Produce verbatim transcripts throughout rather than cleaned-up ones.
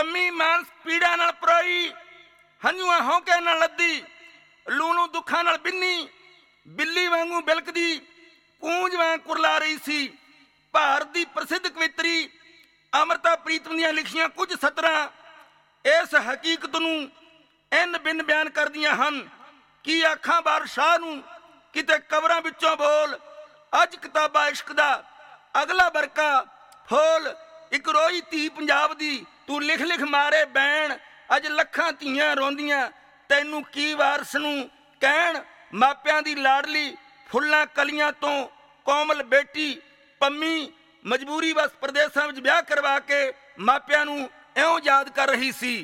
ਪੰਮੀ ਮਾਨਸ ਪੀੜਾ ਨਾਲ ਪਰੋਈ, ਹੰਝੂਆਂ ਹੌਂਕੇ ਨਾਲ ਲੱਦੀ, ਲੂ ਨੂੰ ਦੁੱਖਾਂ ਨਾਲ ਬਿੰਨੀ, ਬਿੱਲੀ ਵਾਂਗੂ ਬਿਲਕਦੀ ਕੂੰਜ ਵਾਂਗ ਕੁਰਲਾ ਰਹੀ ਸੀ। ਭਾਰਤ ਦੀ ਪ੍ਰਸਿੱਧ ਕਵਿੱਤਰੀ ਅੰਮ੍ਰਿਤਾ ਪ੍ਰੀਤਮ ਦੀਆਂ ਲਿਖੀਆਂ ਕੁਝ ਸਤਰਾਂ ਇਸ ਹਕੀਕਤ ਨੂੰ ਇੰਨ ਬਿੰਨ ਬਿਆਨ ਕਰਦੀਆਂ ਹਨ ਕਿ ਆਖਾਂ ਬਾਦਸ਼ਾਹ ਨੂੰ ਕਿਤੇ ਕਬਰਾਂ ਵਿੱਚੋਂ ਬੋਲ, ਅੱਜ ਕਿਤਾਬਾਂ ਇਸ਼ਕ ਦਾ ਅਗਲਾ ਵਰਕਾ ਫੋਲ। ਇੱਕ ਰੋਈ ਧੀ ਪੰਜਾਬ ਦੀ ਤੂੰ ਲਿਖ ਲਿਖ ਮਾਰੇ ਬੈਣ, ਅੱਜ ਲੱਖਾਂ ਧੀਆਂ ਰੋਂਦੀਆਂ ਤੈਨੂੰ ਕੀ ਵਾਰਸ ਨੂੰ ਕਹਿਣ। ਮਾਪਿਆਂ ਦੀ ਲਾਡਲੀ ਫੁੱਲਾਂ ਕਲੀਆਂ ਤੋਂ ਕੋਮਲ ਬੇਟੀ ਪੰਮੀ ਮਜਬੂਰੀ ਵਸ ਪ੍ਰਦੇਸਾਂ ਵਿੱਚ ਵਿਆਹ ਕਰਵਾ ਕੇ ਮਾਪਿਆਂ ਨੂੰ ਇਉਂ ਯਾਦ ਕਰ ਰਹੀ ਸੀ।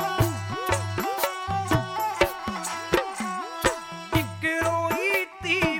ਇੱਕ ਰੋਈ ਧੀ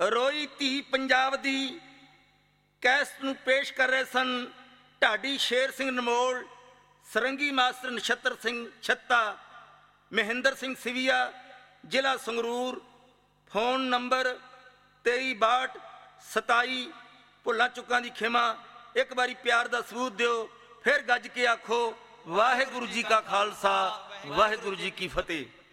ਰੋਈ ਧੀ ਪੰਜਾਬ ਦੀ ਕੈਸਟ ਨੂੰ ਪੇਸ਼ ਕਰ ਰਹੇ ਸਨ ਢਾਡੀ ਸ਼ੇਰ ਸਿੰਘ ਨਮੋਲ, ਸਰੰਗੀ ਮਾਸਟਰ ਨਛੱਤਰ ਸਿੰਘ ਛੱਤਾ, ਮਹਿੰਦਰ ਸਿੰਘ ਸਿਵੀਆ, ਜ਼ਿਲ੍ਹਾ ਸੰਗਰੂਰ। ਫੋਨ ਨੰਬਰ ਤੇਈ ਬਾਹਠ ਸਤਾਈ। ਭੁੱਲਾਂ ਚੁੱਕਾਂ ਦੀ ਖਿਮਾ। ਇੱਕ ਵਾਰੀ ਪਿਆਰ ਦਾ ਸਬੂਤ ਦਿਓ, ਫਿਰ ਗੱਜ ਕੇ ਆਖੋ ਵਾਹਿਗੁਰੂ ਜੀ ਕਾ ਖਾਲਸਾ, ਵਾਹਿਗੁਰੂ ਜੀ ਕੀ ਫਤਿਹ।